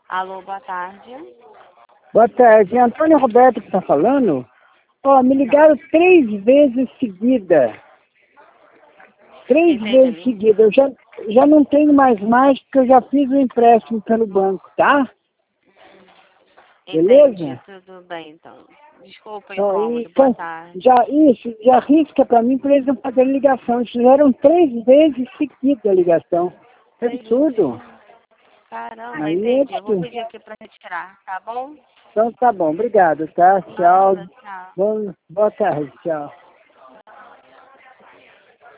Alô, boa tarde. Boa tarde, é Antônio Roberto que está falando. Ó, me ligaram 3 vezes seguida. 3 vezes seguida. Eu já não tenho mais porque eu já fiz o empréstimo pelo banco, tá? Entendi, Beleza? tudo bem então. Desculpa o Ó, incômodo, boa tarde. já risca para mim para eles não fazerem ligação. Eles fizeram 3 vezes seguida a ligação. É 3 absurdo. vezes. Caramba, Aí é entendi. Eu vou absurdo. pedir aqui pra retirar, tá bom? Então tá bom, obrigado, tá? Tchau. Nada, tchau. Boa tarde, tchau.